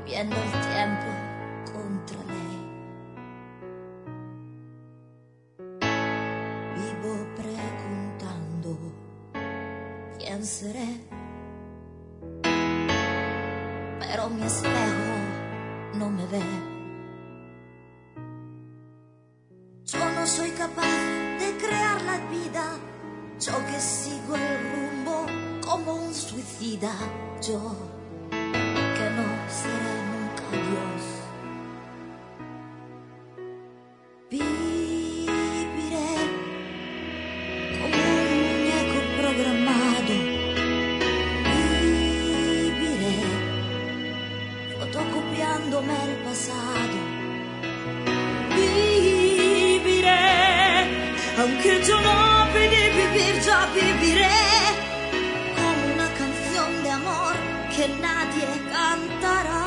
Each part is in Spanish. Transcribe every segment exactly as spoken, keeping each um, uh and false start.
viendo el tiempo contra lei. Vivo preguntando quién seré, pero mi espejo no me ve. Yo no soy capaz de crear la vida, yo que sigo el rumbo como un suicida, yo que no seré nunca Dios. Viviré como un muñeco programado, viviré fotocopiándome el pasado, viviré aunque yo no pedí vivir, ya viviré como una canción de amor que nadie cantará.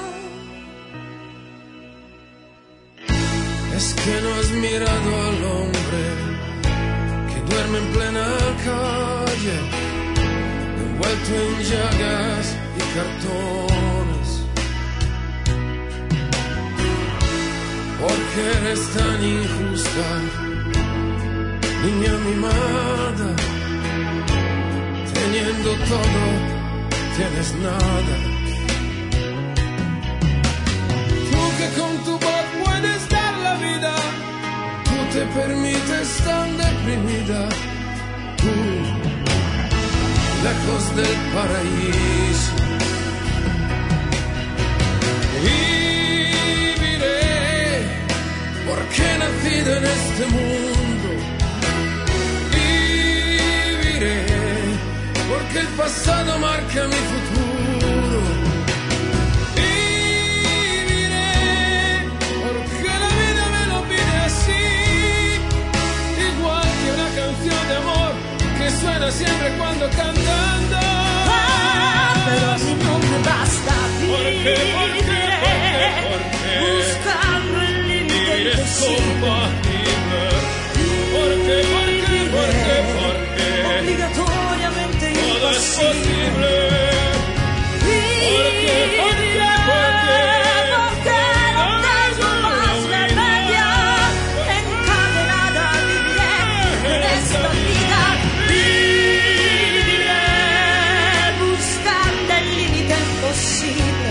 Es que no has mirado al hombre que duerme en plena calle, envuelto en llagas y cartones. Porque eres tan injusta, niña mimada, teniendo todo, tienes nada. Tú que con tu voz puedes dar la vida, tú te permites tan deprimida, tú, lejos del paraíso. Viviré porque he nacido en este mundo. Porque el pasado marca mi futuro. Viviré porque la vida me lo pide así, igual que una canción de amor que suena siempre cuando cantando. Ah, pero a mí no me basta. Porque, porque, porque, porque buscando el límite imposible. Porque, porque, porque, porque obligatoriamente todo es posible. Porque, porque, porque, porque no tengo más remedio. Encadenada viviré en esta vida. Viviré buscando el límite imposible.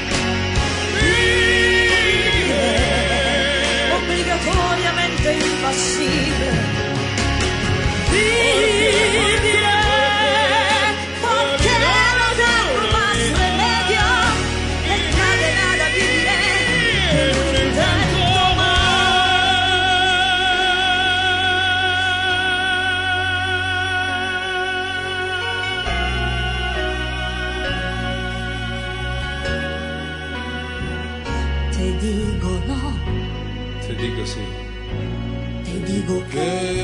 Viviré obligatoriamente impasible. Viviré porque no tengo más remedio. Encadenada viviré en un intento más. Te digo no, te digo sí, te digo que